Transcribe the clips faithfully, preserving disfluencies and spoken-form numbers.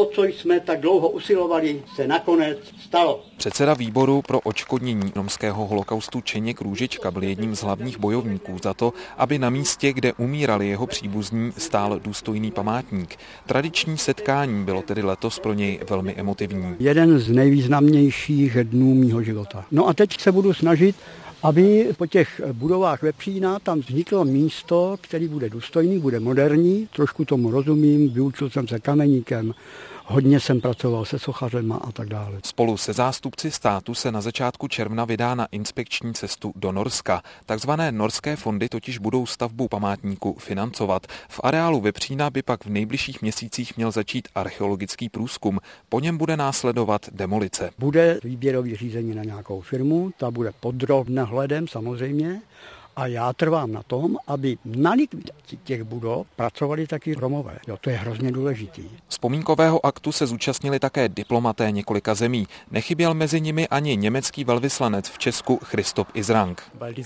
o co jsme tak dlouho usilovali, se nakonec stalo. Předseda výboru pro odškodnění romského holokaustu Čeněk Růžička byl jedním z hlavních bojovníků za to, aby na místě, kde umírali jeho příbuzní, stál důstojný památník. Tradiční setkání bylo tedy letos pro něj velmi emotivní. Jeden z nejvýznamnějších dnů mýho života. No a teď se budu snažit, aby po těch budovách Vepřína tam vzniklo místo, který bude důstojný, bude moderní, trošku tomu rozumím, vyučil jsem se kameníkem, hodně jsem pracoval se sochařema a tak dále. Spolu se zástupci státu se na začátku června vydá na inspekční cestu do Norska. Takzvané norské fondy totiž budou stavbu památníku financovat. V areálu Vepřína by pak v nejbližších měsících měl začít archeologický průzkum. Po něm bude následovat demolice. Bude výběrový řízení na nějakou firmu, ta bude pod drobnohledem samozřejmě. A já trvám na tom, aby na likvidaci těch budov pracovali taky Romové. Jo, to je hrozně důležitý. Vzpomínkového aktu se zúčastnili také diplomaté několika zemí. Nechyběl mezi nimi ani německý velvyslanec v Česku Christoph Israng.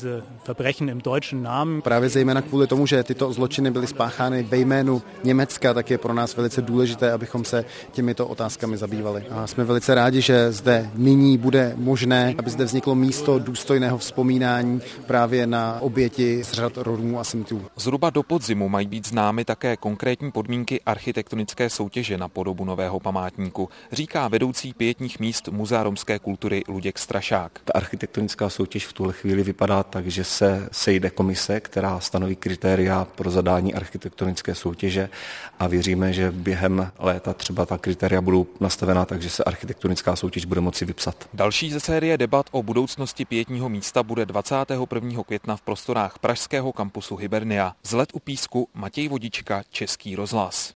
Právě zejména kvůli tomu, že tyto zločiny byly spáchány ve jménu Německa, tak je pro nás velice důležité, abychom se těmito otázkami zabývali. A jsme velice rádi, že zde nyní bude možné, aby zde vzniklo místo důstojného vzpomínání právě na oběti z řad Romů a Sinťů. Zhruba do podzimu mají být známy také konkrétní podmínky architektonické soutěže na podobu nového památníku, říká vedoucí pietních míst Muzea romské kultury Luděk Strašák. Ta architektonická soutěž v tuhle chvíli vypadá tak, že se sejde komise, která stanoví kritéria pro zadání architektonické soutěže a věříme, že během léta třeba ta kritéria budou nastavená tak, že se architektonická soutěž bude moci vypsat. Další ze série debat o budoucnosti pietního místa bude dvacátého prvního května v prostorách pražského kampusu Hybernia. Z Let u písku Matěj Vodička, Český rozhlas.